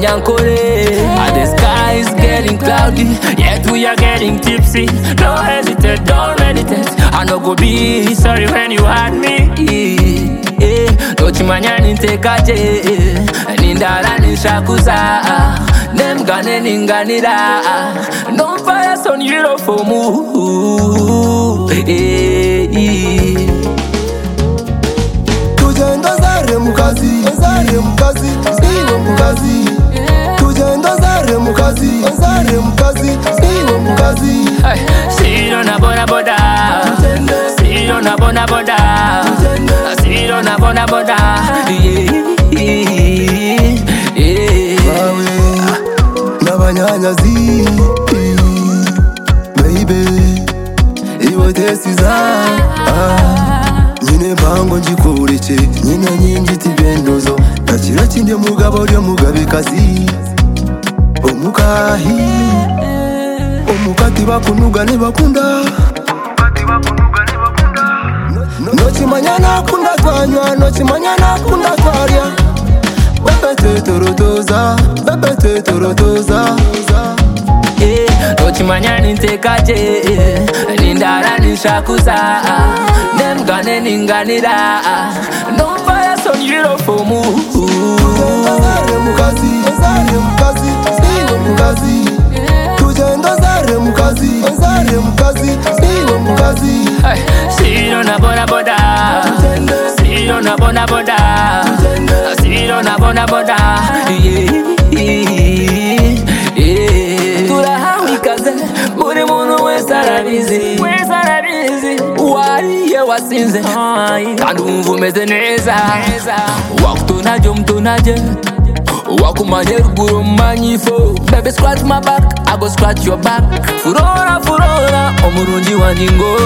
Nyankore. And the sky is getting cloudy, yet we are getting tipsy. Don't hesitate, don't meditate. I no go be sorry when you had me. Tochimanya nintekaje, nindala nishakuza. Nem gane ninganira. No fire on you for move. Tujenda zare mukazi, siwe mukazi. Tujenda zare mukazi, siwe mukazi. Siro na bona boda, siro na bona boda, siro na bona boda. Bawe n'abanyanyazi, baby, iwe tesiza. Nyine mbango njikureke, nyine nyingiti bendozo. Nakira kinde mugabo ryo mugabekazi, omukahi. Omukati bakunuga nebakunda, nochimanya nakunda twanywa, nochimanya nakunda twarya. Bebete torotoza. Tochimanya nintekaje, nindala nishakuza. Nem gane ninganira. No fire on you for move. Zare mukazi, siwe mukazi. Tujenda zare mukazi, siwe mukazi. Siro na bona boda, siro na bona boda, siro na bona boda. Turahamikaze, buri muntu wese arabizi. Wariye wasinze, kandi wumva umeze neza. Wakutonaje umutonaje, wakumanye ruguru mumanye ifo. Baby scratch my back, I go scratch your back. Furora, omurungi wanjye ngo.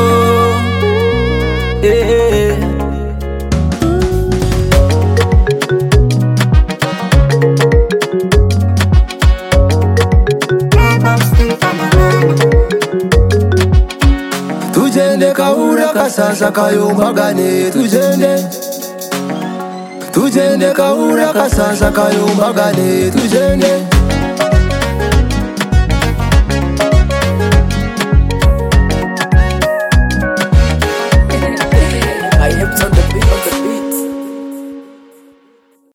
Tujende kahura kasasa kayombagane. Tujende kahura kasasa kayombagane. Tujende